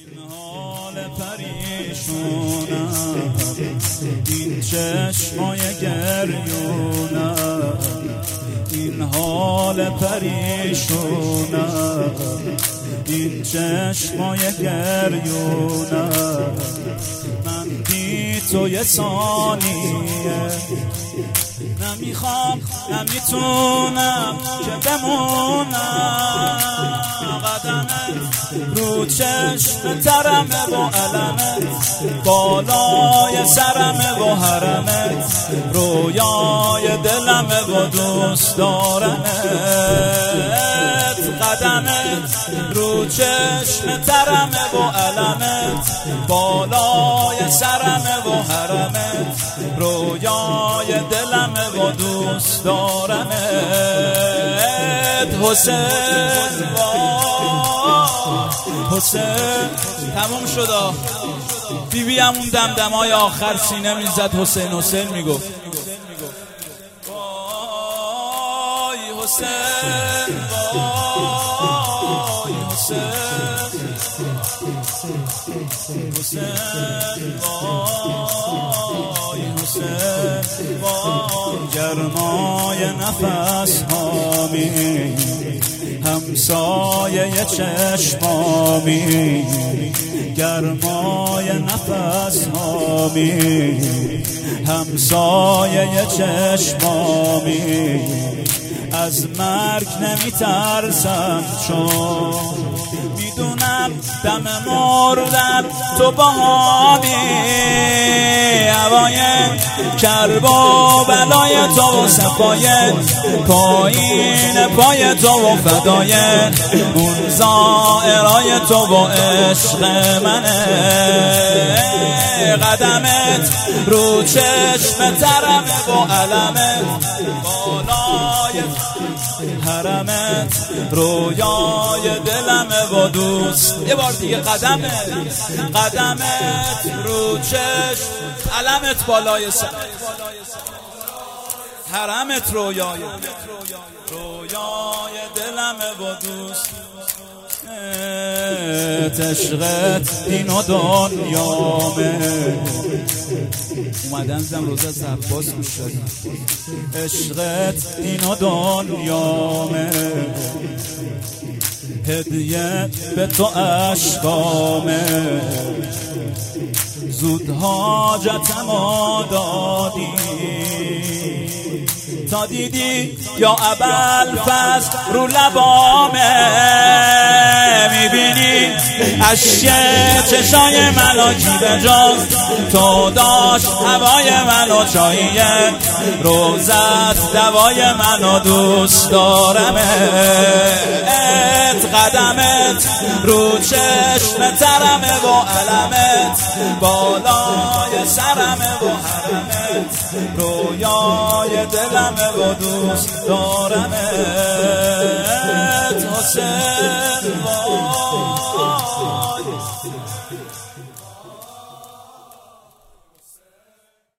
حال پریشونم، این چشمای گریونم، این حال پریشونم، این چشمای گریونم. من بی تو یه ثانیه نمیخوام نمیتونم که بمونم. قدمت رو چشم ترمه و علمت، بالای سرمه و حرمت، رویای دلمه و دوست دارمت. قدمت رو چشم ترمه و علمت، بالای سرمه و حرمت، رویای دلمه و دوست دارمت. حسین حسین تموم شد. بیبی همون دمدمای آخر سینه میزد، حسین حسین میگفت وای حسین وای حسین حسین وای حسین وای. گرمای نفس هامی، همسایه چشمامی، گرمای نفس هامی، همسایه چشمامی. از مرگ نمی ترسم چون میدونم دم مردن تو باهامی. هوای کرب و بلای تو و صفای پایین پای تو و فدای اون زائرای تو و عشق منه. قدمت رو چشم ترمه و علمت، بالای حرمت، رویای دلمه و دوست. یه بار دیگه قدمت رو چشم، علمت بالای سر، حرمت، رویای دلمه و دوست. عشقت اینو دنیامه. اومدن زم روزه از عباس گوش دادیم. عشقت اینو دنیامه، هدیه به تو عشقامه. زود حاجتمو دادی تا دیدی یا ابوالفضل رو لبامه. میبینی اشک چشای منو کی به جز تو داشت، هوای منو چاییه، روزت دوای منو دوست دارمت. قدمت رو چشم ترمه و علمت، بالای سرمه و حرمت، رویای دلمه و دوست دارمت.